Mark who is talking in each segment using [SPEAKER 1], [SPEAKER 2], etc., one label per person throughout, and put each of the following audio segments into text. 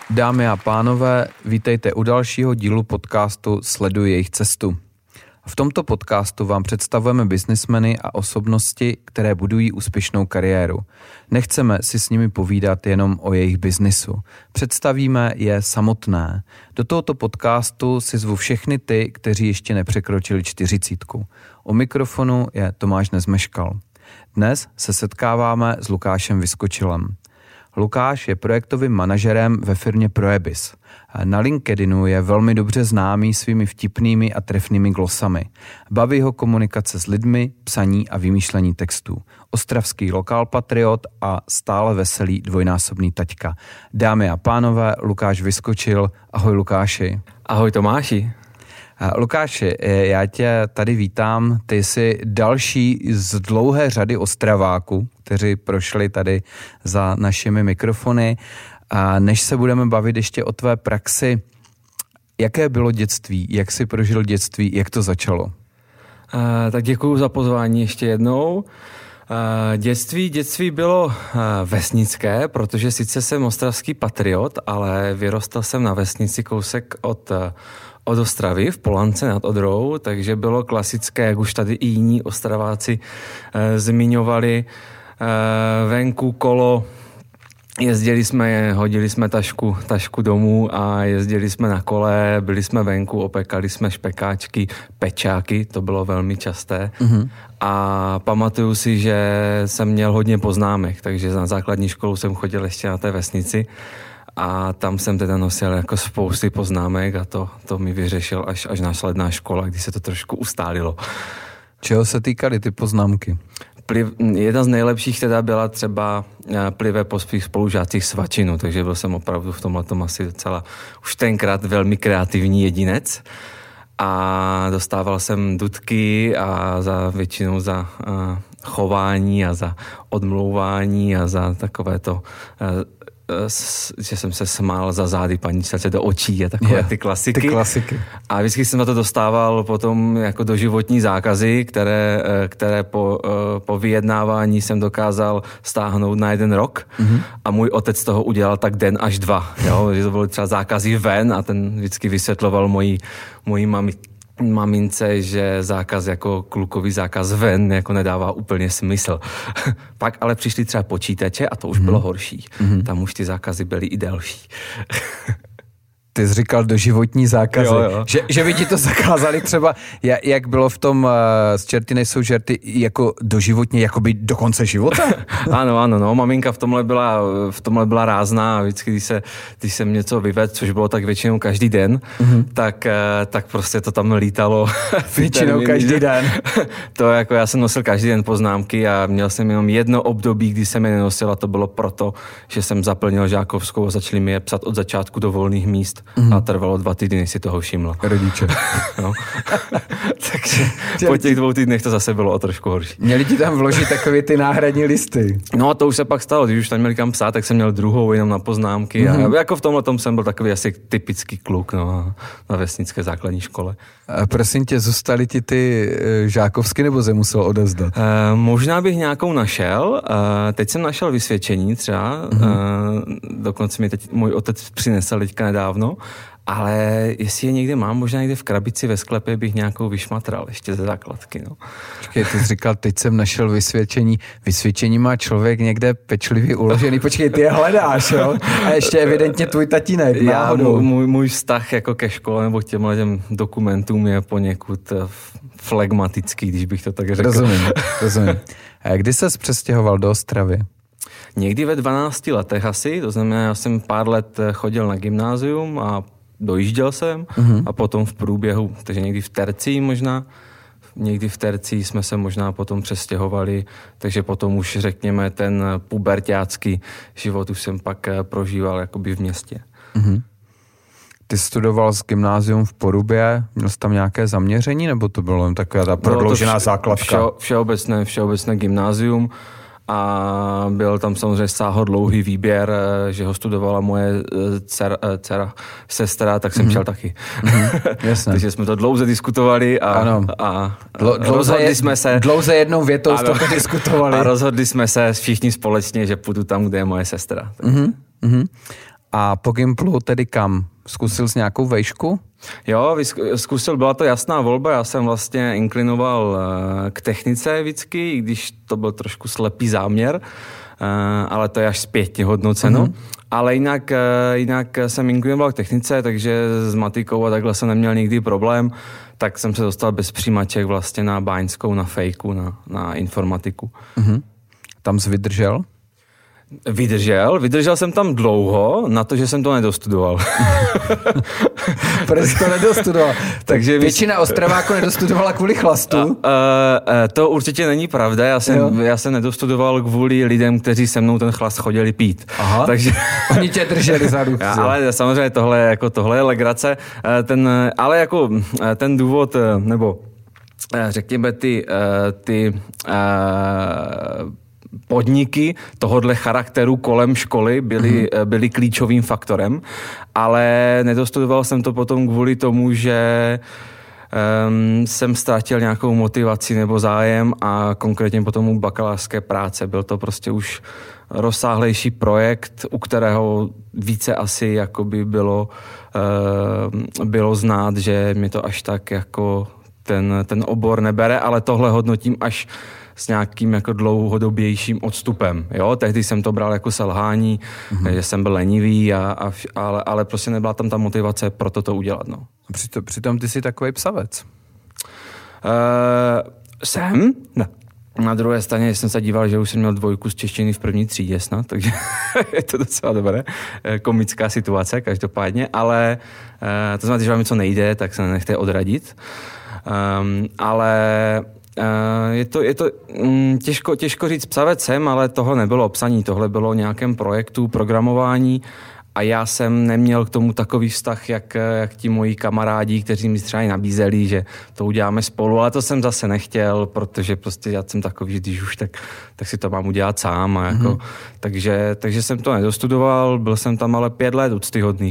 [SPEAKER 1] Dámy a pánové, vítejte u dalšího dílu podcastu Sleduj jejich cestu. V tomto podcastu vám představujeme biznismeny a osobnosti, které budují úspěšnou kariéru. Nechceme si s nimi povídat jenom o jejich biznisu. Představíme je samotné. Do tohoto podcastu si zvu všechny ty, kteří ještě nepřekročili 40. U mikrofonu je Tomáš Nezmeškal. Dnes se setkáváme s Lukášem Vyskočilem. Lukáš je projektovým manažerem ve firmě Proebis. Na LinkedInu je velmi dobře známý svými vtipnými a trefnými glosami. Baví ho komunikace s lidmi, psaní a vymýšlení textů. Ostravský lokálpatriot a stále veselý dvojnásobný taťka. Dámy a pánové, Lukáš Vyskočil. Ahoj Lukáši.
[SPEAKER 2] Ahoj Tomáši.
[SPEAKER 1] Lukáši, já tě tady vítám. Ty jsi další z dlouhé řady Ostraváků, kteří prošli tady za našimi mikrofony. A než se budeme bavit ještě o tvé praxi, jaké bylo dětství, jak jsi prožil dětství, jak to začalo?
[SPEAKER 2] Tak děkuju za pozvání ještě jednou. Dětství bylo vesnické, protože sice jsem ostravský patriot, ale vyrostl jsem na vesnici kousek od Ostravy v Polance nad Odrou, takže bylo klasické, jak už tady i jiní Ostraváci zmiňovali, venku kolo. Jezdili jsme, hodili jsme tašku domů a jezdili jsme na kole, byli jsme venku, opekali jsme špekáčky, pečáky, to bylo velmi časté. Mm-hmm. A pamatuju si, že jsem měl hodně poznámek, takže na základní školu jsem chodil ještě na té vesnici a tam jsem teda nosil jako spousty poznámek a to mi vyřešil až následná škola, kdy se to trošku ustálilo.
[SPEAKER 1] Čeho se týkaly ty poznámky?
[SPEAKER 2] Jedna z nejlepších teda byla třeba plive po svých spolužácích svačinu, takže byl jsem opravdu v tomhletom asi docela už tenkrát velmi kreativní jedinec a dostával jsem dudky a většinou za chování a za odmlouvání a za takové to, že jsem se smál za zády paní čtelce do očí a takové ty klasiky. A vždycky jsem na to dostával potom jako doživotní zákazy, které po vyjednávání jsem dokázal stáhnout na 1 rok a můj otec toho udělal tak den až 2. Jo? Že to byly třeba zákazy ven a ten vždycky vysvětloval mojí mamince, že zákaz jako klukový zákaz ven jako nedává úplně smysl. Pak ale přišly třeba počítače a to už bylo horší. Tam už ty zákazy byly i delší.
[SPEAKER 1] Ty jsi říkal doživotní zákazy.
[SPEAKER 2] Jo.
[SPEAKER 1] Že by ti to zakázali třeba, jak bylo v tom z čerty nejsou žerty, jako doživotně, jako by do konce života?
[SPEAKER 2] Ano, maminka v tomhle byla rázná a vždycky, když jsem něco vyvedl, což bylo tak většinou každý den, tak prostě to tam lítalo.
[SPEAKER 1] Většinou každý den.
[SPEAKER 2] To jako já jsem nosil každý den poznámky a měl jsem jenom jedno období, kdy jsem je nenosil a to bylo proto, že jsem zaplnil žákovskou a začali mi je psat od začátku do volných míst. A trvalo 2 týdny, než si toho všimla.
[SPEAKER 1] Rodiče.
[SPEAKER 2] No. Takže po těch 2 týdnech to zase bylo o trošku horší.
[SPEAKER 1] Měli ti tam vložit takové ty náhradní listy.
[SPEAKER 2] No a to už se pak stalo, když už tam měli kam psát, tak jsem měl druhou jenom na poznámky. A jako v tomhletom jsem byl takový asi typický kluk na vesnické základní škole.
[SPEAKER 1] A prosím tě, zůstaly ti ty žákovsky nebo se musel odevzdat?
[SPEAKER 2] Možná bych nějakou našel. Teď jsem našel vysvědčení třeba. Dokonce mi teď můj otec přinesl teďka nedávno. Ale jestli je někde mám, možná někde v krabici ve sklepě bych nějakou vyšmatral ještě ze základky. No.
[SPEAKER 1] Počkej, ty jsi říkal, teď jsem našel vysvědčení. Vysvědčení má člověk někde pečlivě uložený. Počkej, ty je hledáš, jo? A ještě evidentně tvůj tatínek.
[SPEAKER 2] Můj vztah jako ke škole nebo k těm dokumentům je poněkud flegmatický, když bych to tak řekl.
[SPEAKER 1] Rozumím. A kdy ses přestěhoval do Ostravy?
[SPEAKER 2] Někdy ve 12 letech asi, to znamená, já jsem pár let chodil na gymnázium a dojížděl jsem a potom v průběhu, takže někdy v tercii možná, někdy v tercii jsme se možná potom přestěhovali, takže potom už řekněme ten puberťácký život už jsem pak prožíval jakoby v městě.
[SPEAKER 1] Ty studoval s gymnázium v Porubě, měl jsi tam nějaké zaměření, nebo to bylo jen taková ta prodloužená základka?
[SPEAKER 2] Všeobecné gymnázium. A byl tam samozřejmě sáhodlouhý výběr, že ho studovala moje dcera, sestra, tak jsem šel taky.
[SPEAKER 1] Jasné.
[SPEAKER 2] Takže jsme to dlouze diskutovali a rozhodli jsme se.
[SPEAKER 1] Dlouze jednou větou jste to diskutovali.
[SPEAKER 2] A rozhodli jsme se všichni společně, že půjdu tam, kde je moje sestra.
[SPEAKER 1] A po Gimplu tedy kam? Zkusil jsi nějakou vejšku?
[SPEAKER 2] Jo, zkusil, byla to jasná volba, já jsem vlastně inklinoval k technice vždycky, i když to byl trošku slepý záměr, ale to je až zpětně hodnoceno. Ale jinak jsem inklinoval k technice, takže s matikou a takhle jsem neměl nikdy problém, tak jsem se dostal bez přijímaček vlastně na báňskou, na fejku, na informatiku.
[SPEAKER 1] Tam jsi vydržel?
[SPEAKER 2] Vydržel jsem tam dlouho, na to, že jsem to nedostudoval.
[SPEAKER 1] Proč jsi to nedostudoval? Takže většina Ostraváků nedostudovala kvůli chlastu?
[SPEAKER 2] To určitě není pravda, já jsem nedostudoval kvůli lidem, kteří se mnou ten chlast chodili pít.
[SPEAKER 1] Aha, takže oni tě drželi za ruku.
[SPEAKER 2] Ale samozřejmě tohle je legrace, ale jako ten důvod, nebo řekněme ty podniky tohodle charakteru kolem školy byly klíčovým faktorem, ale nedostudoval jsem to potom kvůli tomu, že jsem ztratil nějakou motivaci nebo zájem a konkrétně potom u bakalářské práce. Byl to prostě už rozsáhlejší projekt, u kterého více asi jakoby bylo znát, že mi to až tak jako ten obor nebere, ale tohle hodnotím až s nějakým jako dlouhodobějším odstupem. Jo? Tehdy jsem to bral jako selhání, že jsem byl lenivý, ale prostě nebyla tam ta motivace pro to udělat. No.
[SPEAKER 1] Přitom ty jsi takovej psavec.
[SPEAKER 2] Jsem? Ne. Na druhé straně jsem se díval, že už jsem měl 2 z češtiny v první třídě snad, takže je to docela dobré. Komická situace každopádně, ale to znamená, že vám něco nejde, tak se nenechte odradit. Ale je to těžko říct psavec jsem, ale toho nebylo psaní, tohle bylo o nějakém projektu, programování a já jsem neměl k tomu takový vztah, jak ti moji kamarádi, kteří mi třeba nabízeli, že to uděláme spolu, ale to jsem zase nechtěl, protože prostě já jsem takový, že když už, tak si to mám udělat sám. A jako, takže jsem to nedostudoval, byl jsem tam ale 5 let úctyhodných.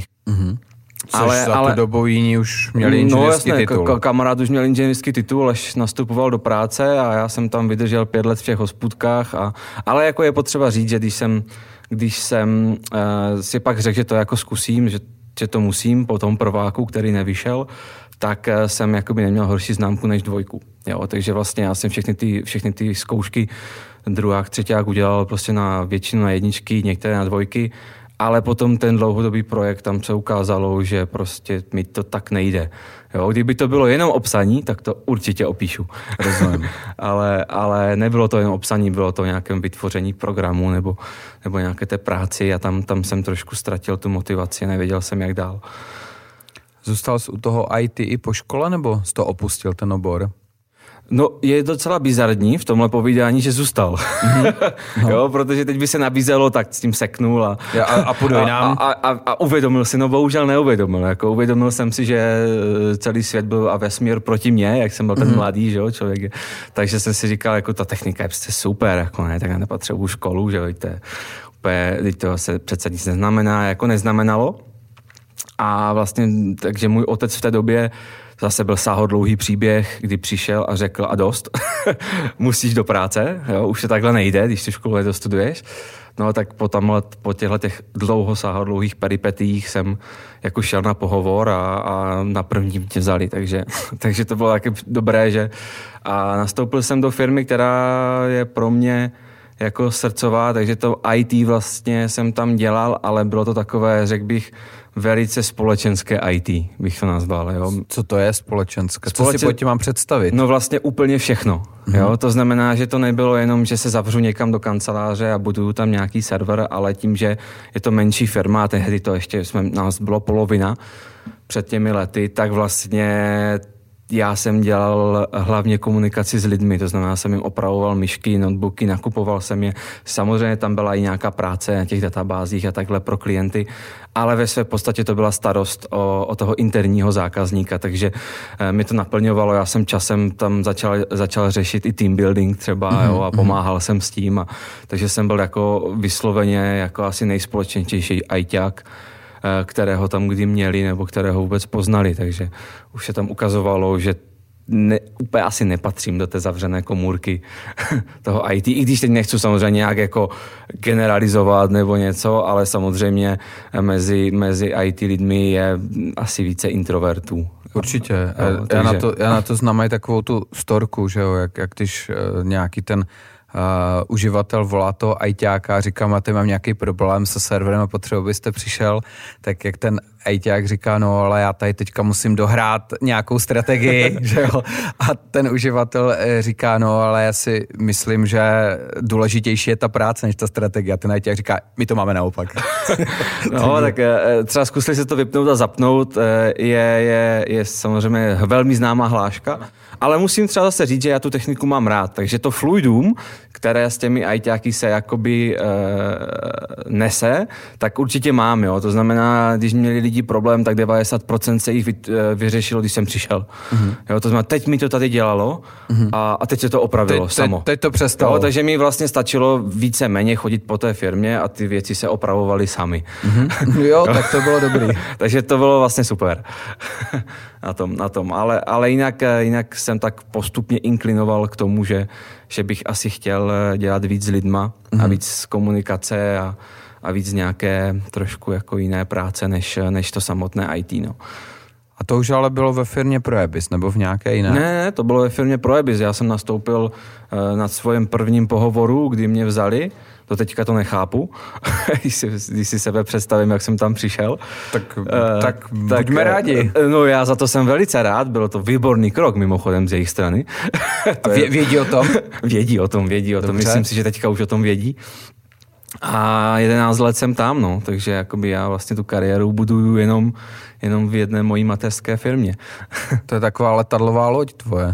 [SPEAKER 1] Ale tu dobu jiní už měli inženýrský titul.
[SPEAKER 2] Kamarád už měl inženýrský titul, až nastupoval do práce a já jsem tam vydržel 5 let v těch hospůdkách. Ale jako je potřeba říct, že když jsem si pak řekl, že to jako zkusím, že to musím po tom prváku, který nevyšel, tak jsem jakoby neměl horší známku než 2. Jo, takže vlastně já jsem všechny ty zkoušky druhák, třeťák udělal prostě na většinu na 1, některé na 2. Ale potom ten dlouhodobý projekt, tam se ukázalo, že prostě mi to tak nejde. Jo, kdyby to bylo jenom o psaní, tak to určitě opíšu.
[SPEAKER 1] Rozumím.
[SPEAKER 2] ale nebylo to jenom o psaní, bylo to o nějakém vytvoření programu nebo nějaké té práci a tam jsem trošku ztratil tu motivaci, nevěděl jsem, jak dál.
[SPEAKER 1] Zůstal jsi u toho IT i po škole, nebo jsi to opustil, ten obor?
[SPEAKER 2] No, je docela bizarní v tomhle povídání, že zůstal. No. Jo, protože teď by se nabízelo, tak s tím seknul
[SPEAKER 1] a půjdu jinam.
[SPEAKER 2] A uvědomil si, no bohužel neuvědomil. Jako uvědomil jsem si, že celý svět byl a vesmír proti mně, jak jsem byl ten mladý, že jo, člověk. Takže jsem si říkal, jako ta technika je prostě super, jako ne, tak já nepotřebuju školu, že jo, teď to se přece nic neznamenalo. A vlastně, takže můj otec v té době zase byl sáhodlouhý příběh, kdy přišel a řekl a dost, musíš do práce, jo, už to takhle nejde, když tu školu nedostuduješ. No tak po těchto těch sáhodlouhých peripetích jsem jako šel na pohovor a na první mě vzali, takže to bylo taky dobré, že a nastoupil jsem do firmy, která je pro mě jako srdcová, takže to IT vlastně jsem tam dělal, ale bylo to takové, řekl bych, velice společenské IT, bych to nazval. Jo.
[SPEAKER 1] Co to je společenské? Co si pod tím mám představit?
[SPEAKER 2] No vlastně úplně všechno. Jo. To znamená, že to nebylo jenom, že se zavřu někam do kanceláře a buduju tam nějaký server, ale tím, že je to menší firma a tehdy to ještě nás bylo polovina před těmi lety, tak vlastně já jsem dělal hlavně komunikaci s lidmi, to znamená, jsem jim opravoval myšky, notebooky, nakupoval jsem je. Samozřejmě tam byla i nějaká práce na těch databázích a takhle pro klienty, ale ve své podstatě to byla starost o toho interního zákazníka, takže mi to naplňovalo. Já jsem časem tam začal řešit i team building třeba jo, a pomáhal jsem s tím. Takže jsem byl jako vysloveně jako asi nejspolečnější ajťák, kterého tam kdy měli nebo kterého vůbec poznali, takže už se tam ukazovalo, že úplně asi nepatřím do té zavřené komůrky toho IT, i když teď nechci samozřejmě nějak jako generalizovat nebo něco, ale samozřejmě mezi IT lidmi je asi více introvertů.
[SPEAKER 1] Určitě. Já na to znám i takovou tu storku, že jo, jak když nějaký ten uživatel volá toho ajťáka a říká, máte, mám nějaký problém se serverem a potřebuji, byste přišel, tak jak ten ajťák říká, no ale já tady teďka musím dohrát nějakou strategii, že jo, a ten uživatel říká, no ale já si myslím, že důležitější je ta práce než ta strategie, a ten ajťák říká, my to máme naopak.
[SPEAKER 2] No, tak třeba zkusili se to vypnout a zapnout, je samozřejmě velmi známá hláška, ale musím třeba zase říct, že já tu techniku mám rád, takže to fluidum, které s těmi ajťáky se jakoby nese, tak určitě mám, jo. To znamená, když měli lidi problém, tak 90% se jich vyřešilo, když jsem přišel. Jo, to znamená, teď mi to tady dělalo a teď se to opravilo samo.
[SPEAKER 1] Teď to přestalo.
[SPEAKER 2] Jo, takže mi vlastně stačilo více-méně chodit po té firmě a ty věci se opravovaly sami.
[SPEAKER 1] Jo, tak to bylo dobrý.
[SPEAKER 2] Takže to bylo vlastně super na tom. Ale jinak jsem tak postupně inklinoval k tomu, že bych asi chtěl dělat víc s lidma a víc komunikace a víc nějaké trošku jako jiné práce, než to samotné IT, no.
[SPEAKER 1] A to už ale bylo ve firmě Proebis, nebo v nějaké jiné?
[SPEAKER 2] Ne, to bylo ve firmě Proebis. Já jsem nastoupil na svém prvním pohovoru, kdy mě vzali. Do teďka to nechápu, když si sebe představím, jak jsem tam přišel.
[SPEAKER 1] Tak buďme rádi.
[SPEAKER 2] No já za to jsem velice rád, bylo to výborný krok mimochodem z jejich strany.
[SPEAKER 1] Vědí o tom?
[SPEAKER 2] Vědí o tom. Dobře. Myslím si, že teďka už o tom vědí. A 11 let jsem tam, no, takže jakoby já vlastně tu kariéru buduju jenom v jedné mojí mateřské firmě.
[SPEAKER 1] To je taková letadlová loď tvoje.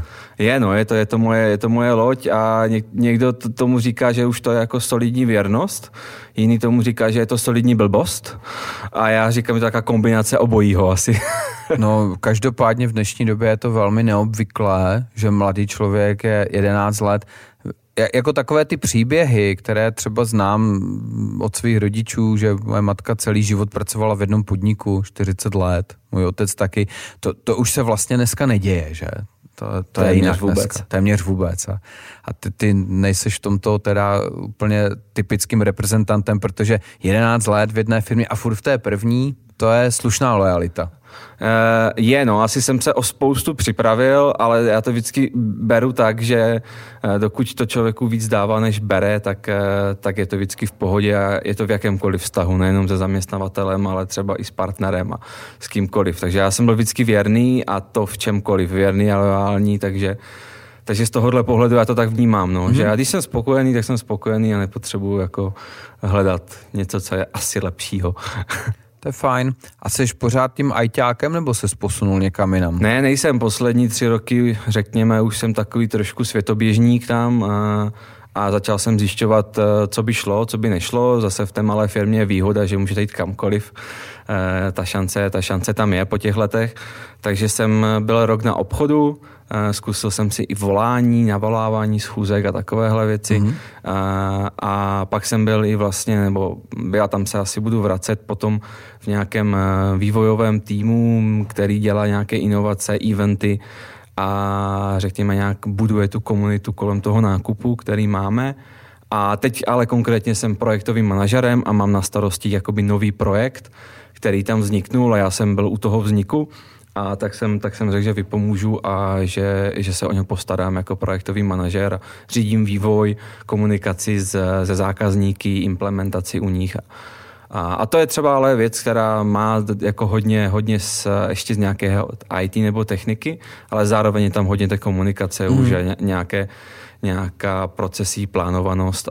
[SPEAKER 2] Je to moje loď a někdo tomu říká, že už to je jako solidní věrnost, jiný tomu říká, že je to solidní blbost a já říkám, že to je taková kombinace obojího asi.
[SPEAKER 1] No, každopádně v dnešní době je to velmi neobvyklé, že mladý člověk je 11 let. Jako takové ty příběhy, které třeba znám od svých rodičů, že moje matka celý život pracovala v jednom podniku, 40 let, můj otec taky, to už se vlastně dneska neděje, že? To je jinak vůbec. Téměř vůbec. A ty nejseš v tomto teda úplně typickým reprezentantem, protože 11 let v jedné firmě a furt v té první, to je slušná lojalita.
[SPEAKER 2] Asi jsem se o spoustu připravil, ale já to vždycky beru tak, že dokud to člověku víc dává, než bere, tak je to vždycky v pohodě a je to v jakémkoliv vztahu, nejenom se zaměstnavatelem, ale třeba i s partnerem a s kýmkoliv. Takže já jsem byl vždycky věrný a to v čemkoliv, věrný a loajální, takže z tohohle pohledu já to tak vnímám, no, že já když jsem spokojený, tak jsem spokojený a nepotřebuji jako hledat něco, co je asi lepšího.
[SPEAKER 1] To je fajn. A jsi pořád tím ajťákem, nebo ses posunul někam jinam?
[SPEAKER 2] Ne, nejsem. Poslední 3 roky, řekněme, už jsem takový trošku světoběžník tam a začal jsem zjišťovat, co by šlo, co by nešlo. Zase v té malé firmě je výhoda, že můžete jít kamkoliv. Ta šance tam je po těch letech. Takže jsem byl rok na obchodu, zkusil jsem si i volání, navolávání schůzek a takovéhle věci. A pak jsem byl i vlastně, nebo já tam se asi budu vracet potom v nějakém vývojovém týmu, který dělá nějaké inovace, eventy a řekněme nějak buduje tu komunitu kolem toho nákupu, který máme. A teď ale konkrétně jsem projektovým manažerem a mám na starosti jakoby nový projekt, který tam vzniknul a já jsem byl u toho vzniku. A tak jsem řekl, že vypomůžu a že se o něj postarám jako projektový manažer. Řídím vývoj, komunikaci se zákazníky, implementaci u nich. A to je třeba ale věc, která má jako hodně ještě z nějakého IT nebo techniky, ale zároveň je tam hodně té komunikace, už je nějaká procesí, plánovanost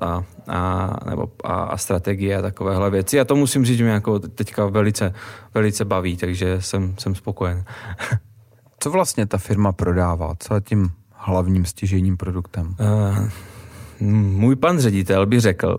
[SPEAKER 2] a strategie a takovéhle věci. A to musím říct, že mě jako teďka velice, velice baví, takže jsem spokojen.
[SPEAKER 1] Co vlastně ta firma prodává? Co je tím hlavním stěžejním produktem?
[SPEAKER 2] Můj pan ředitel by řekl,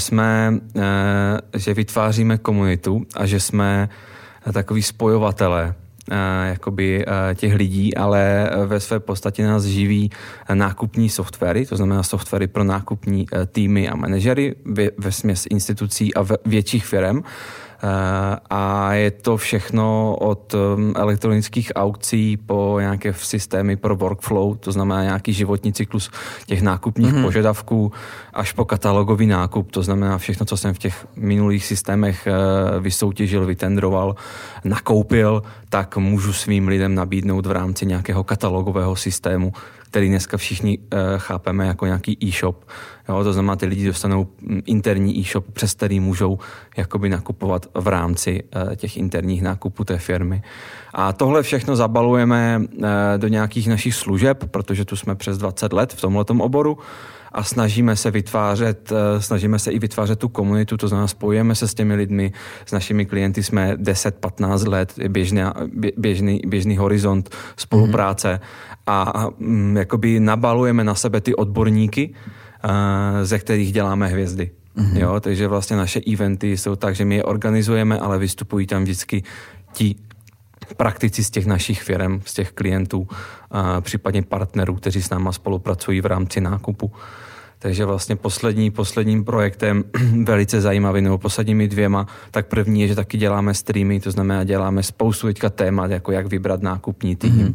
[SPEAKER 2] že vytváříme komunitu a že jsme takový spojovatelé těch lidí, ale ve své podstatě nás živí nákupní softwary, to znamená softwary pro nákupní týmy a manažery ve směs institucí a větších firm. A je to všechno od elektronických aukcí po nějaké systémy pro workflow, to znamená nějaký životní cyklus těch nákupních požadavků, až po katalogový nákup, to znamená všechno, co jsem v těch minulých systémech vysoutěžil, vytendroval, nakoupil, tak můžu svým lidem nabídnout v rámci nějakého katalogového systému, který dneska všichni chápeme jako nějaký e-shop. Jo, to znamená, ty lidi dostanou interní e-shop, přes který můžou jakoby nakupovat v rámci těch interních nákupů té firmy. A tohle všechno zabalujeme do nějakých našich služeb, protože tu jsme přes 20 let v tomhletom oboru a snažíme se i vytvářet tu komunitu, to znamená spojujeme se s těmi lidmi, s našimi klienty jsme 10-15 let, běžný horizont spolupráce a jakoby nabalujeme na sebe ty odborníky, ze kterých děláme hvězdy. Jo, takže vlastně naše eventy jsou tak, že my je organizujeme, ale vystupují tam vždycky ti praktici z těch našich firm, z těch klientů, případně partnerů, kteří s náma spolupracují v rámci nákupu. Takže vlastně posledním projektem, velice zajímavý, nebo posledními 2, tak první je, že taky děláme streamy, to znamená, děláme spoustu teďka témat, jako jak vybrat nákupní tým,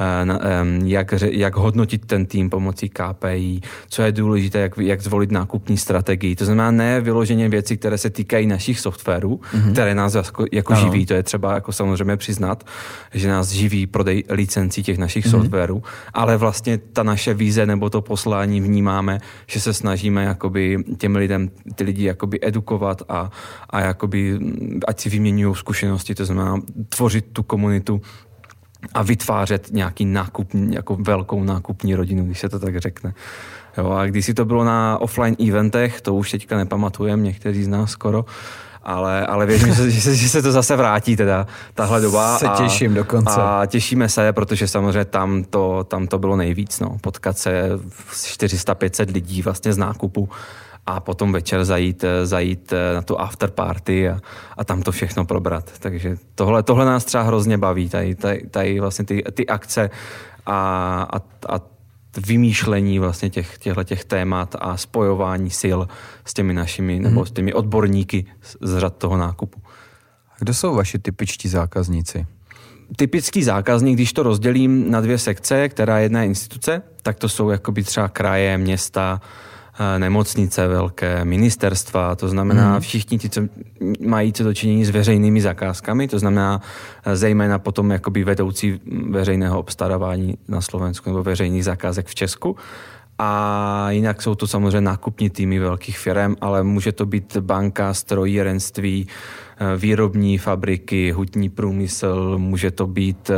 [SPEAKER 2] jak hodnotit ten tým pomocí KPI, co je důležité, jak zvolit nákupní strategii. To znamená ne vyloženě věci, které se týkají našich softwarů, které nás jako živí, to je třeba jako samozřejmě přiznat, že nás živí prodej licencí těch našich softwarů, ale vlastně ta naše vize nebo to poslání vnímáme, že se snažíme jakoby těm lidem, ty lidi jakoby edukovat a jakoby, ať si vyměňují zkušenosti, to znamená tvořit tu komunitu a vytvářet nějaký nákupní, jako velkou nákupní rodinu, když se to tak řekne. Jo, a když si to bylo na offline eventech, to už teďka nepamatujeme, někteří z nás skoro, ale věřím, že se to zase vrátí teda tahle doba.
[SPEAKER 1] Se těším dokonce. A
[SPEAKER 2] těšíme se, protože samozřejmě tam to bylo nejvíc. No. Potkat se 400-500 lidí vlastně z nákupu a potom večer zajít na tu after party a tam to všechno probrat. Takže tohle nás třeba hrozně baví, tady vlastně ty akce a vymýšlení vlastně těch témat a spojování sil s těmi našimi nebo s těmi odborníky z řad toho nákupu.
[SPEAKER 1] Kdo jsou vaši typičtí zákazníci?
[SPEAKER 2] Typický zákazník, když to rozdělím na 2 sekce, která je jedna instituce, tak to jsou jakoby třeba kraje, města, nemocnice velké, ministerstva, to znamená všichni ti, co mají co dočinění s veřejnými zakázkami, to znamená zejména potom jakoby vedoucí veřejného obstarávání na Slovensku nebo veřejných zakázek v Česku. A jinak jsou to samozřejmě nákupní týmy velkých firm, ale může to být banka, strojírenství, výrobní fabriky, hutní průmysl, může to být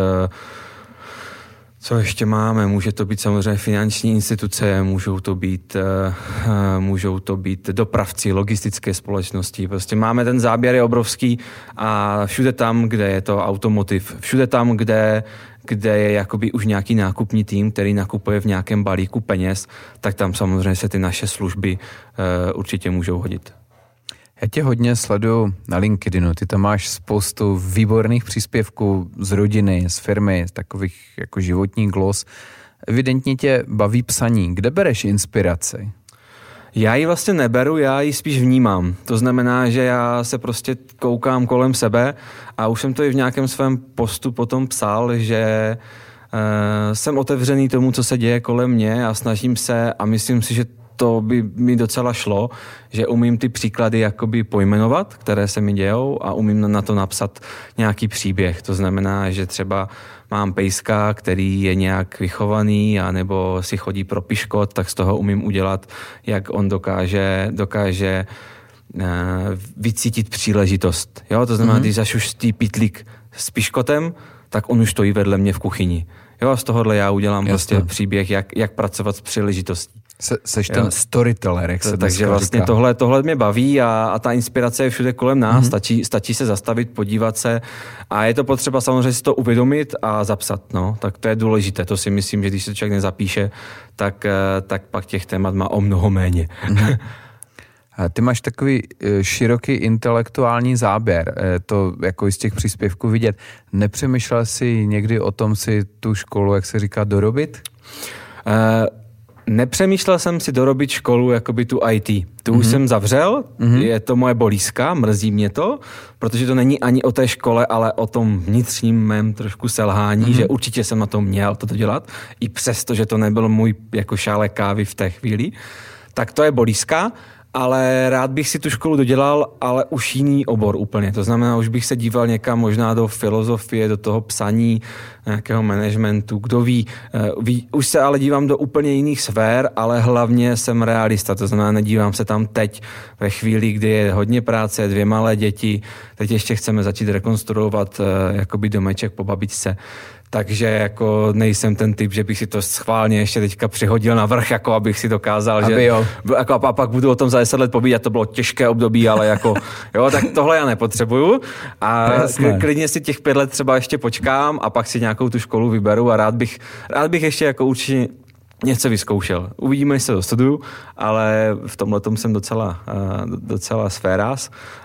[SPEAKER 2] co ještě máme? Může to být samozřejmě finanční instituce, můžou to být dopravci, logistické společnosti. Prostě máme ten záběr je obrovský a všude tam, kde je to automotiv, všude tam, kde je jakoby už nějaký nákupní tým, který nakupuje v nějakém balíku peněz, tak tam samozřejmě se ty naše služby určitě můžou hodit.
[SPEAKER 1] Já tě hodně sleduju na LinkedInu, ty tam máš spoustu výborných příspěvků z rodiny, z firmy, z takových jako životní glos. Evidentně tě baví psaní. Kde bereš inspiraci?
[SPEAKER 2] Já ji vlastně neberu, já ji spíš vnímám. To znamená, že já se prostě koukám kolem sebe a už jsem to i v nějakém svém postu potom psal, že jsem otevřený tomu, co se děje kolem mě a snažím se a myslím si, že to by mi docela šlo, že umím ty příklady jakoby pojmenovat, které se mi dějou a umím na to napsat nějaký příběh. To znamená, že třeba mám pejska, který je nějak vychovaný anebo si chodí pro piškot, tak z toho umím udělat, jak on dokáže vycítit příležitost. Jo? To znamená, když zašustí pytlík s piškotem, tak on už stojí vedle mě v kuchyni. Jo? A z tohohle já udělám prostě příběh, jak pracovat s příležitostí.
[SPEAKER 1] Seš ten storyteller, jak se
[SPEAKER 2] takže vlastně tohle mě baví a ta inspirace je všude kolem nás, stačí se zastavit, podívat se a je to potřeba samozřejmě si to uvědomit a zapsat, no, tak to je důležité, to si myslím, že když se člověk nezapíše, tak pak těch témat má o mnoho méně.
[SPEAKER 1] Ty máš takový široký intelektuální záběr, to jako z těch příspěvků vidět. Nepřemýšlel jsi někdy o tom si tu školu, jak se říká, dorobit?
[SPEAKER 2] Nepřemýšlel jsem si dorobit školu, jakoby tu IT. Tu už jsem zavřel, je to moje bolízka, mrzí mě to, protože to není ani o té škole, ale o tom vnitřním mém trošku selhání, že určitě jsem na to měl toto dělat, i přesto, že to nebyl můj jako šálek kávy v té chvíli. Tak to je bolízka, ale rád bych si tu školu dodělal, ale už jiný obor úplně. To znamená, už bych se díval někam možná do filozofie, do toho psaní, nějakého managementu, kdo ví. Už se ale dívám do úplně jiných sfér, ale hlavně jsem realista. To znamená, nedívám se tam teď ve chvíli, kdy je hodně práce, 2 malé děti. Teď ještě chceme začít rekonstruovat jakoby domeček po babičce. Takže jako nejsem ten typ, že bych si to schválně ještě teďka přihodil na vrch, jako abych si dokázal, že jako, a pak budu o tom za 10 let povídat, to bylo těžké období, ale jako, jo, tak tohle já nepotřebuju a klidně si těch 5 let třeba ještě počkám a pak si nějakou tu školu vyberu a rád bych ještě jako určitě něco vyzkoušel. Uvidíme, jestli se dostuduju, ale v tomhletom jsem docela sféras,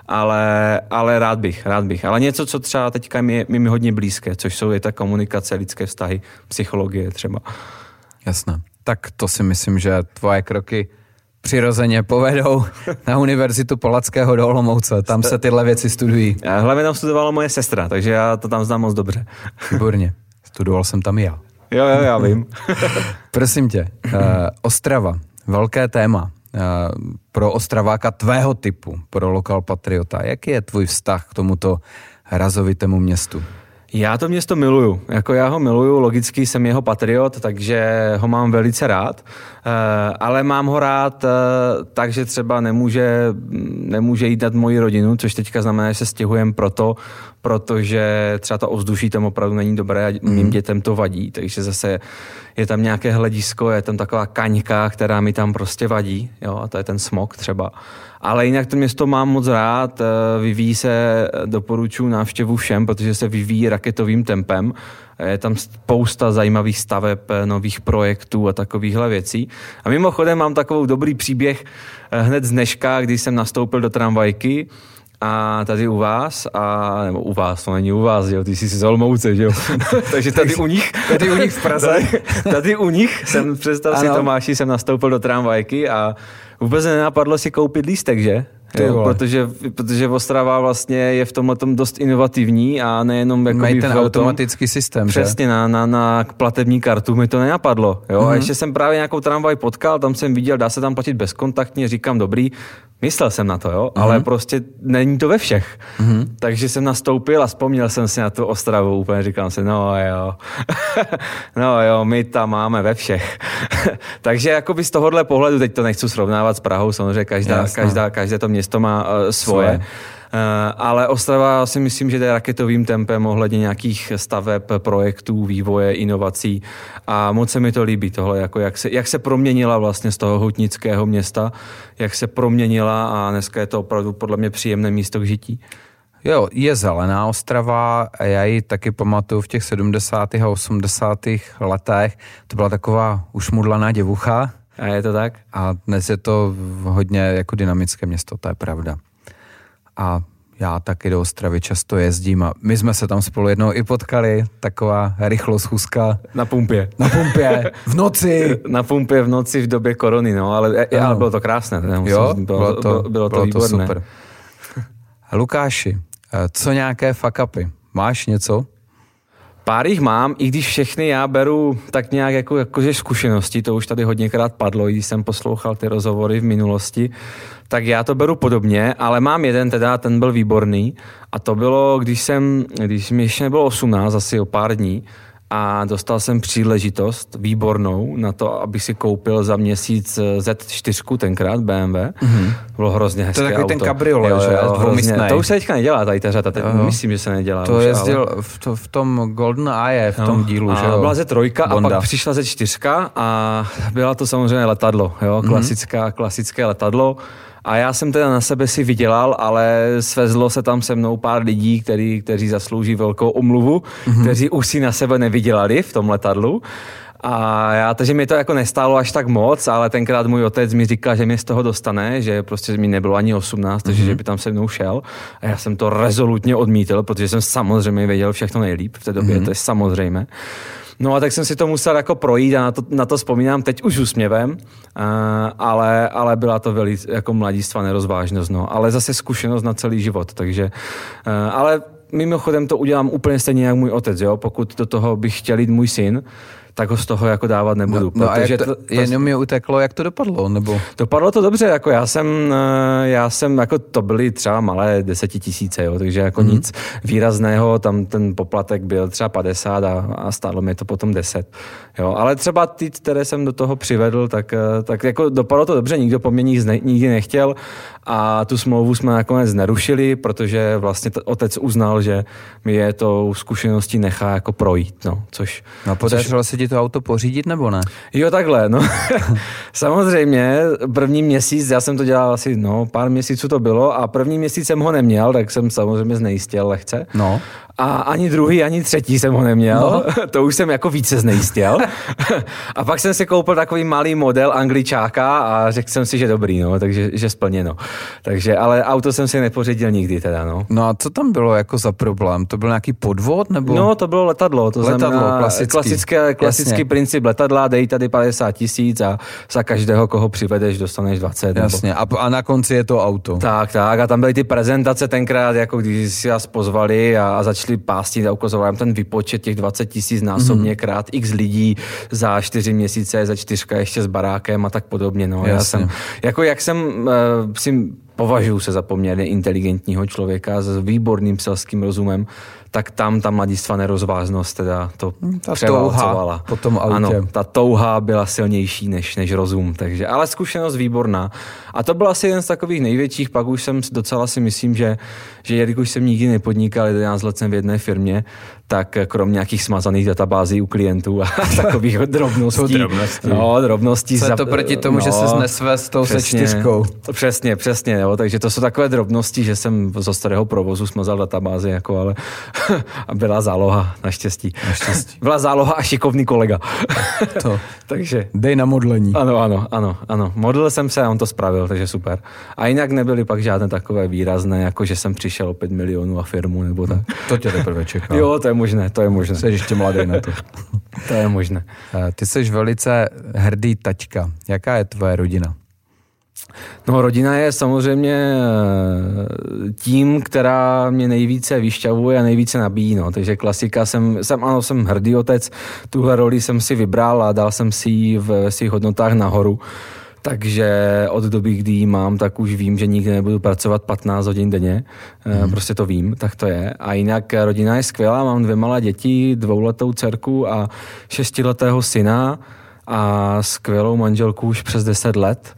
[SPEAKER 2] ale rád bych. Ale něco, co třeba teďka je mi hodně blízké, což je ta komunikace, lidské vztahy, psychologie třeba.
[SPEAKER 1] Jasné. Tak to si myslím, že tvoje kroky přirozeně povedou na Univerzitu Palackého do Olomouce. Tam se tyhle věci studují.
[SPEAKER 2] Hlavně tam studovala moje sestra, takže já to tam znám moc dobře.
[SPEAKER 1] Výborně. Studoval jsem tam i já.
[SPEAKER 2] Jo, já vím.
[SPEAKER 1] Prosím tě, Ostrava, velké téma pro Ostraváka tvého typu, pro lokal patriota. Jaký je tvůj vztah k tomuto hrazovitému městu?
[SPEAKER 2] Já to město miluju. Jako já ho miluju, logicky jsem jeho patriot, takže ho mám velice rád. Ale mám ho rád tak, že třeba nemůže jít dát moji rodinu, což teďka znamená, že se stěhujeme protože třeba to ovzduší tam opravdu není dobré a mým dětem to vadí, takže zase je tam nějaké hledisko, je tam taková kaňka, která mi tam prostě vadí, jo, a to je ten smog třeba. Ale jinak to město mám moc rád, vyvíjí se, doporučuji návštěvu všem, protože se vyvíjí raketovým tempem. Je tam spousta zajímavých staveb, nových projektů a takovýchhle věcí. A mimochodem mám takovou dobrý příběh hned z dneška, když jsem nastoupil do tramvajky a tady u vás, nebo u vás, to není u vás, jo, ty jsi z Olomouce, že jo. Takže tady u nich
[SPEAKER 1] v Praze.
[SPEAKER 2] Tady u nich představ si, Tomáši, jsem nastoupil do tramvajky a vůbec nenapadlo si koupit lístek, že? Jo, protože Ostrava vlastně je v tomhletom dost inovativní a nejenom jako
[SPEAKER 1] mají ten automatický systém,
[SPEAKER 2] přesně, na platební kartu mi to nenapadlo. Jo? A ještě jsem právě nějakou tramvaj potkal, tam jsem viděl, dá se tam platit bezkontaktně, říkám dobrý, myslel jsem na to, jo, ale prostě není to ve všech. Takže jsem nastoupil a vzpomněl jsem si na tu Ostravu, úplně říkám si, no jo, my tam máme ve všech. Takže jakoby z tohohle pohledu, teď to nechci srovnávat s Prahou, samozřejmě každé to město má svoje. Ale Ostrava si myslím, že jde raketovým tempem ohledně nějakých staveb, projektů, vývoje, inovací a moc se mi to líbí tohle, jako jak se proměnila vlastně z toho hutnického města, jak se proměnila a dneska je to opravdu podle mě příjemné místo k žití.
[SPEAKER 1] Jo, je zelená Ostrava a já ji taky pamatuju v těch 70. a 80. letech. To byla taková ušmudlaná děvucha.
[SPEAKER 2] A je to tak?
[SPEAKER 1] A dnes je to hodně jako dynamické město, to je pravda. A já taky do Ostravy často jezdím a my jsme se tam spolu jednou i potkali, taková rychloschůzka.
[SPEAKER 2] Na pumpě.
[SPEAKER 1] V noci.
[SPEAKER 2] Na pumpě v noci v době korony, no, ale bylo to krásné. Bylo to výborné.
[SPEAKER 1] Super. Lukáši, co nějaké fuck upy? Máš něco?
[SPEAKER 2] Pár jich mám, i když všechny já beru tak nějak jakože zkušenosti, to už tady hodněkrát padlo, když jsem poslouchal ty rozhovory v minulosti, tak já to beru podobně, ale mám jeden ten byl výborný a to bylo, když mi ještě nebylo 18, asi o pár dní, a dostal jsem příležitost výbornou na to, abych si koupil za měsíc Z4, tenkrát BMW. Bylo hrozně hezké auto.
[SPEAKER 1] To je takový ten kabriolet, že? Dvoumístnej.
[SPEAKER 2] To už se teďka nedělá, tady ta řada, myslím, že se nedělá.
[SPEAKER 1] To jezdil v tom Golden Eye, v tom dílu, že jo?
[SPEAKER 2] Byla Z3 a pak přišla Z4 a byla to samozřejmě letadlo, jo? Klasické letadlo. A já jsem teda na sebe si vydělal, ale svezlo se tam se mnou pár lidí, kteří zaslouží velkou omluvu, kteří už si na sebe nevydělali v tom letadlu. Takže mi to jako nestálo až tak moc, ale tenkrát můj otec mi říkal, že mě z toho dostane, že prostě mi nebylo ani 18, takže že by tam se mnou šel. A já jsem to rezolutně odmítl, protože jsem samozřejmě věděl všechno nejlíp v té době, to je samozřejmé. No a tak jsem si to musel jako projít a na to vzpomínám teď už úsměvem, ale byla to velice jako mladíctva nerozvážnost, no. Ale zase zkušenost na celý život, takže, ale mimochodem to udělám úplně stejně jak můj otec, jo, pokud do toho bych chtěl jít můj syn, tak ho z toho jako dávat nebudu.
[SPEAKER 1] No a jak jenom mi uteklo, jak to dopadlo, nebo?
[SPEAKER 2] Dopadlo to dobře, jako já jsem, jako to byly třeba malé 10 000, jo, takže jako nic výrazného, tam ten poplatek byl třeba 50 a stálo mi to potom 10, jo, ale třeba ty, které jsem do toho přivedl, tak jako dopadlo to dobře, nikdo po mně nikdy nechtěl a tu smlouvu jsme nakonec nerušili, protože vlastně otec uznal, že mi je tou zkušeností nechá jako projít, no, což...
[SPEAKER 1] No podařilo se ti to auto pořídit, nebo ne?
[SPEAKER 2] Jo, takhle, no. Samozřejmě, první měsíc, já jsem to dělal asi, pár měsíců to bylo a první měsíc jsem ho neměl, tak jsem samozřejmě znejistěl lehce.
[SPEAKER 1] No.
[SPEAKER 2] A ani druhý, ani třetí jsem ho neměl. No. To už jsem jako více znejistěl. A pak jsem si koupil takový malý model Angličáka a řekl jsem si, že dobrý, no, takže že splněno. Takže, ale auto jsem si nepořídil nikdy teda, no.
[SPEAKER 1] No a co tam bylo jako za problém? To byl nějaký podvod, nebo?
[SPEAKER 2] No, to bylo letadlo, to znamená klasický princip letadla, dej tady 50 000 a za každého, koho přivedeš, dostaneš 20.
[SPEAKER 1] Jasně, a na konci je to auto.
[SPEAKER 2] Tak, a tam byly ty prezentace tenkrát, jako když si nás pozvali a začali pástit a ukazovali ten výpočet těch 20 000 násobně krát x lidí za 4 měsíce, za 4 ještě s barákem a tak podobně. No. Já jsem, jako jak jsem si považuji se za poměrně inteligentního člověka s výborným selským rozumem, tak tam ta mladíctva nerozvážnost teda to převálcovala.
[SPEAKER 1] Po tom autě.
[SPEAKER 2] Ano, ta touha byla silnější než rozum, takže, ale zkušenost výborná. A to byl asi jeden z takových největších, pak už jsem docela si myslím, že jelikož jsem nikdy nepodnikal, 11 let jsem v jedné firmě, tak krom nějakých smazaných databází u klientů a takových drobností. Drobností.
[SPEAKER 1] Co je to proti tomu, že se nesve s tou sečtyřkou?
[SPEAKER 2] Přesně, jo, takže to jsou takové drobnosti, že jsem zo starého provozu smazal databázy, jako, ale a byla záloha, naštěstí. Byla záloha a šikovný kolega. Takže.
[SPEAKER 1] Dej na modlení.
[SPEAKER 2] Ano. Modlil jsem se a on to spravil, takže super. A jinak nebyly pak žádné takové výrazné, jako že jsem přišel o 5 milionů a firmu nebo tak.
[SPEAKER 1] To tě teprve čeká.
[SPEAKER 2] Jo, to je možné.
[SPEAKER 1] Jsi ještě mladý na to.
[SPEAKER 2] To je možné.
[SPEAKER 1] Ty jsi velice hrdý taťka. Jaká je tvoje rodina?
[SPEAKER 2] No, rodina je samozřejmě tím, která mě nejvíce vyšťavuje a nejvíce nabíjí, no. Takže klasika, jsem hrdý otec, tuhle roli jsem si vybral a dal jsem si ji v svých hodnotách nahoru. Takže od doby, kdy ji mám, tak už vím, že nikdy nebudu pracovat 15 hodin denně. Prostě to vím, tak to je. A jinak rodina je skvělá, mám 2 malé děti, 2letou dcerku a 6letého syna a skvělou manželku už přes 10 let.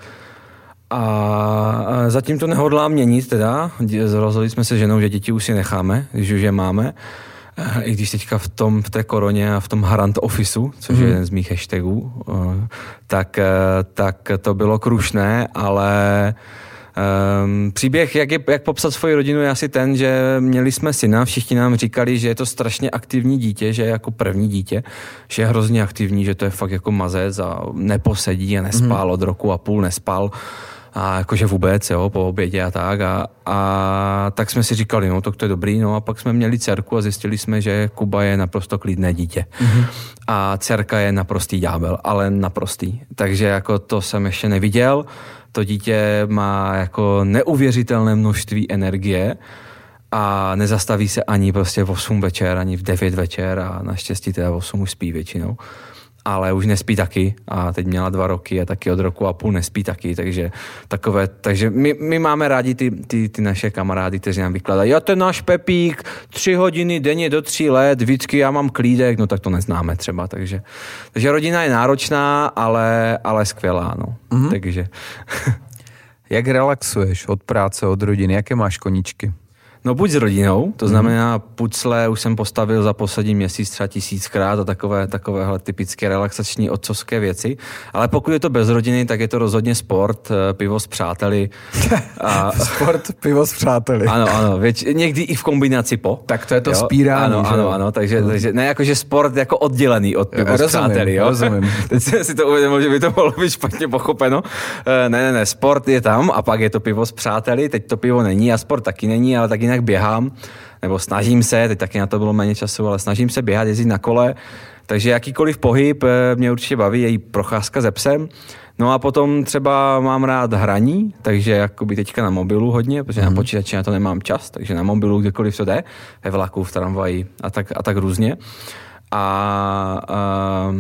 [SPEAKER 2] A zatím to nehodlám měnit teda. Rozhodli jsme se s ženou, že děti už si necháme, když už je máme. I když teďka v té koroně a v tom Harant Officeu, což je jeden z mých hashtagů, tak to bylo krušné, ale příběh, jak popsat svoji rodinu, je asi ten, že měli jsme syna, všichni nám říkali, že je to strašně aktivní dítě, že je jako první dítě, že je hrozně aktivní, že to je fakt jako mazec a neposedí a nespál od roku a půl, nespal. A jakože vůbec, jo, po obědě a tak. A tak jsme si říkali, no, to je dobrý, no a pak jsme měli dcerku a zjistili jsme, že Kuba je naprosto klidné dítě. A dcerka je naprostý ďábel, ale naprostý. Takže jako to jsem ještě neviděl. To dítě má jako neuvěřitelné množství energie a nezastaví se ani prostě v 8 večer, ani v 9 večer a naštěstí teda v 8 už spí většinou. Ale už nespí taky a teď měla 2 roky a taky od roku a půl nespí taky, takže my máme rádi ty naše kamarády, kteří nám vykladají, já ten náš Pepík 3 hodiny denně do 3 let, vždycky já mám klídek, no tak to neznáme třeba, takže rodina je náročná, ale skvělá, no, takže.
[SPEAKER 1] Jak relaxuješ od práce, od rodiny, jaké máš koníčky?
[SPEAKER 2] No buď s rodinou, to znamená pucle už jsem postavil za poslední měsíc třeba 1000krát a takovéhle typické relaxační otcovské věci, ale pokud je to bez rodiny, tak je to rozhodně sport, pivo s přáteli.
[SPEAKER 1] Sport, pivo s přáteli.
[SPEAKER 2] Ano, někdy i v kombinaci
[SPEAKER 1] Tak to je to spírání.
[SPEAKER 2] Ano, takže ne jakože sport jako oddělený od pivo s přáteli. Jo?
[SPEAKER 1] Rozumím.
[SPEAKER 2] Teď jsem si to uvědomil, že by to mohlo být špatně pochopeno. Ne, sport je tam a pak je to pivo s přáteli, teď to pivo není a sport taky není, ale tak jinak běhám nebo snažím se, teď taky na to bylo méně času, ale snažím se běhat, jezdit na kole, takže jakýkoliv pohyb mě určitě baví, je i procházka se psem. No a potom třeba mám rád hraní, takže jakoby teďka na mobilu hodně, protože na počítači na to nemám čas, takže na mobilu kdekoliv to jde, ve vlaku, v tramvaji a tak různě. A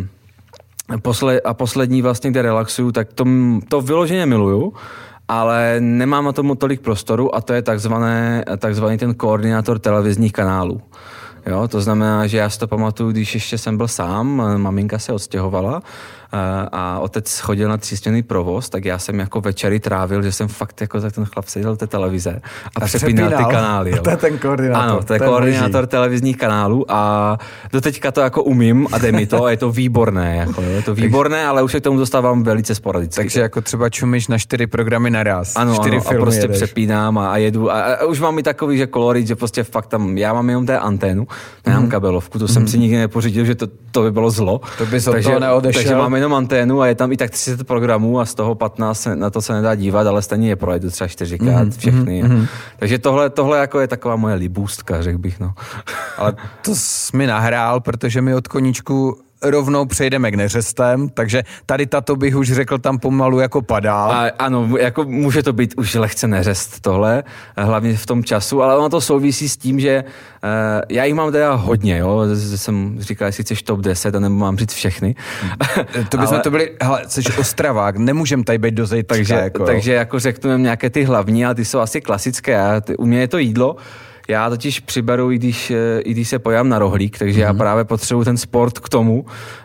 [SPEAKER 2] poslední vlastně, kde relaxuju, tak to vyloženě miluju, ale nemám na tomu tolik prostoru a to je takzvaný ten koordinátor televizních kanálů. Jo, to znamená, že já si to pamatuju, když ještě jsem byl sám, maminka se odstěhovala a otec chodil na třísměnný provoz, tak já jsem jako večery trávil, že jsem fakt jako tak ten chlap seděl té televize a přepínal ty kanály. Jo.
[SPEAKER 1] To je ten koordinátor.
[SPEAKER 2] Ano, to je koordinátor televizních kanálů a doteďka to jako umím a jde mi to a je to výborné. Jako, je to výborné, ale už se k tomu dostávám velice sporadicky.
[SPEAKER 1] Takže jako třeba čumíš na 4 programy naraz.
[SPEAKER 2] Ano,
[SPEAKER 1] 4 filmy
[SPEAKER 2] a prostě
[SPEAKER 1] jedeš.
[SPEAKER 2] Přepínám a jedu a už mám i takový, že kolorit, že prostě fakt tam, já mám jenom té anténu, nemám kabelovku, to jsem si nikdy nepořídil, že to by bylo zlo.
[SPEAKER 1] To bys od toho neodešel.
[SPEAKER 2] Takže mám jenom anténu a je tam i tak 30 programů a z toho 15 na to se nedá dívat, ale stejně je projedu třeba 4krát všechny. Takže tohle jako je taková moje libůstka, řekl bych. No.
[SPEAKER 1] Ale to jsi mi nahrál, protože mi od koníčku rovnou přejdeme k neřestem, takže tady tato bych už řekl tam pomalu jako padá.
[SPEAKER 2] Ano, jako může to být už lehce neřest tohle, hlavně v tom času, ale ono to souvisí s tím, že já jich mám teda hodně, jo, jsem říkal, jestli chceš top 10 a nebo mám říct všechny.
[SPEAKER 1] To bychom to byli, hele, jsi Ostravák, nemůžem tady být do zejtříka.
[SPEAKER 2] Takže jako řekneme nějaké ty hlavní, ale ty jsou asi klasické, u mě je to jídlo. Já totiž přiberu, i když se pojám na rohlík, takže já právě potřebuji ten sport k tomu,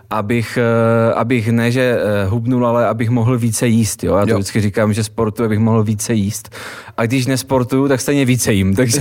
[SPEAKER 2] abych ne, že hubnul, ale abych mohl více jíst. Jo? Já to vždycky říkám, že sportuji, abych mohl více jíst. A když nesportuju, tak stejně více jim. Takže,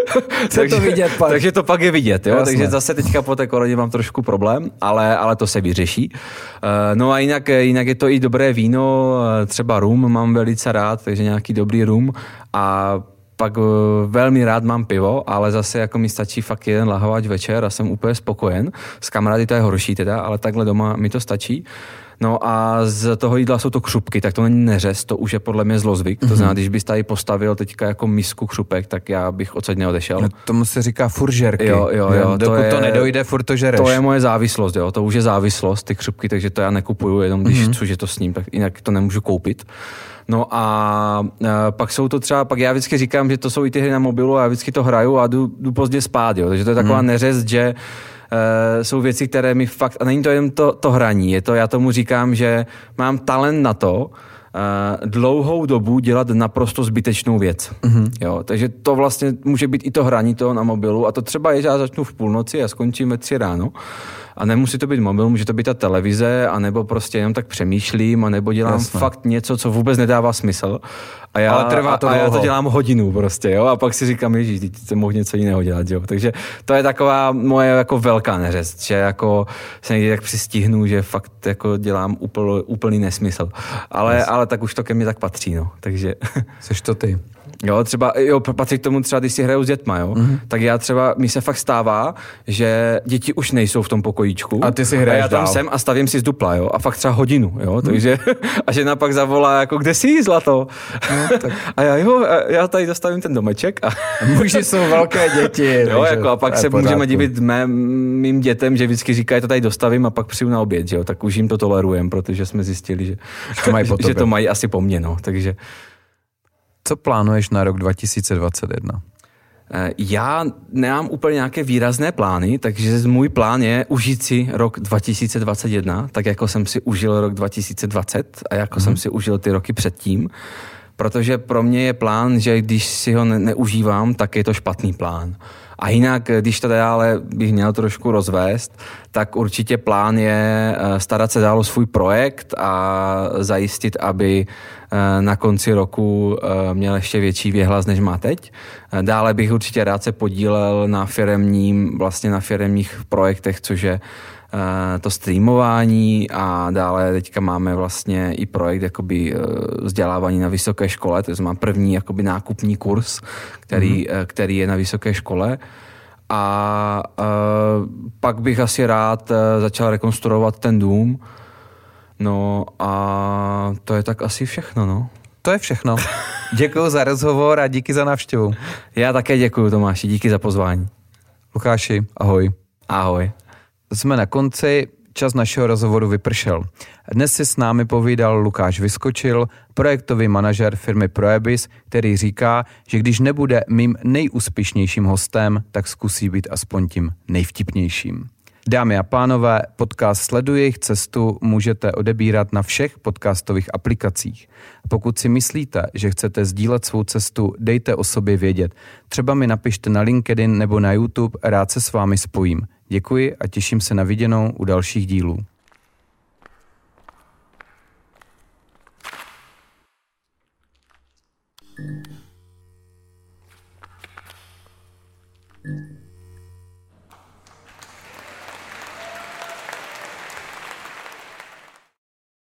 [SPEAKER 1] to vidět pak.
[SPEAKER 2] Takže to pak je vidět. Jo? Takže zase teďka po té koroně mám trošku problém, ale to se vyřeší. No a jinak je to i dobré víno, třeba rum mám velice rád, takže nějaký dobrý rum a pak velmi rád mám pivo, ale zase jako mi stačí fakt jeden lahváč večer a jsem úplně spokojen. S kamarády to je horší teda, ale takhle doma mi to stačí. No a z toho jídla jsou to křupky, tak to není neřez, to už je podle mě zlozvyk. To znamená, když bys tady postavil teďka jako misku křupek, tak já bych odsaď neodešel.
[SPEAKER 1] No, tomu se říká furžerky.
[SPEAKER 2] Jo,
[SPEAKER 1] dokud to nedojde, furt to žereš.
[SPEAKER 2] To je moje závislost, jo, to už je závislost, ty křupky, takže to já nekupuju, jenom když chci, že to s ním, tak jinak to nemůžu koupit. No a pak jsou to třeba, pak já vždycky říkám, že to jsou i ty hry na mobilu a já vždycky to hraju a jdu pozdě spát, jo, takže to je taková neřest, že jsou věci, které mi fakt, a není to jen to hraní, je to, já tomu říkám, že mám talent na to, dlouhou dobu dělat naprosto zbytečnou věc. Jo, takže to vlastně může být i to hraní toho na mobilu a to třeba je, že já začnu v půlnoci a skončím ve 3 ráno. A nemusí to být mobil, může to být ta televize, anebo prostě jenom tak přemýšlím, anebo dělám fakt něco, co vůbec nedává smysl. Ale trvá to já to dělám hodinu prostě, jo, a pak si říkám, ježíš, teď jsem mohl něco jiného dělat, jo. Takže to je taková moje jako velká neřest, že jako se někdy tak přistihnu, že fakt jako dělám úplný nesmysl. Ale tak už to ke mně tak patří, no, takže.
[SPEAKER 1] Seš to ty.
[SPEAKER 2] Jo, třeba, patří k tomu třeba, když si hraju s dětma, jo, tak já třeba, mi se fakt stává, že děti už nejsou v tom pokojíčku.
[SPEAKER 1] A ty si hraješ
[SPEAKER 2] a já tam
[SPEAKER 1] dál.
[SPEAKER 2] jsem a stavím si z dupla, jo, a fakt třeba hodinu, jo, takže, a žena pak zavolá, jako, kde jsi, zlato?
[SPEAKER 1] No, tak.
[SPEAKER 2] A já tady dostavím ten domeček a
[SPEAKER 1] muži jsou velké děti.
[SPEAKER 2] jo, jako, a pak se můžeme divit mým dětem, že vždycky říkají, to tady dostavím a pak přijdu na oběd, jo, tak už jim to tolerujem, protože jsme zjistili, že to mají asi po mně, no, takže.
[SPEAKER 1] Co plánuješ na rok 2021?
[SPEAKER 2] Já nemám úplně nějaké výrazné plány, takže můj plán je užít si rok 2021, tak jako jsem si užil rok 2020 a jako jsem si užil ty roky předtím, protože pro mě je plán, že když si ho neužívám, tak je to špatný plán. A jinak, když to dále bych měl trošku rozvést, tak určitě plán je starat se dál o svůj projekt a zajistit, aby na konci roku měl ještě větší věhlas, než má teď. Dále bych určitě rád se podílel na firemních projektech, což je to streamování a dále teďka máme vlastně i projekt jakoby vzdělávání na vysoké škole, to znamená první jakoby nákupní kurz, který je na vysoké škole. A pak bych asi rád začal rekonstruovat ten dům. No a to je tak asi všechno, no.
[SPEAKER 1] To je všechno. Děkuji za rozhovor a díky za návštěvu.
[SPEAKER 2] Já také děkuji, Tomáši, díky za pozvání.
[SPEAKER 1] Lukáši, ahoj.
[SPEAKER 2] Ahoj.
[SPEAKER 1] Jsme na konci, čas našeho rozhovoru vypršel. Dnes si s námi povídal Lukáš Vyskočil, projektový manažer firmy Proebis, který říká, že když nebude mým nejúspěšnějším hostem, tak zkusí být aspoň tím nejvtipnějším. Dámy a pánové, podcast Sleduj jejich cestu můžete odebírat na všech podcastových aplikacích. Pokud si myslíte, že chcete sdílet svou cestu, dejte o sobě vědět. Třeba mi napište na LinkedIn nebo na YouTube, rád se s vámi spojím. Děkuji a těším se na viděnou u dalších dílů.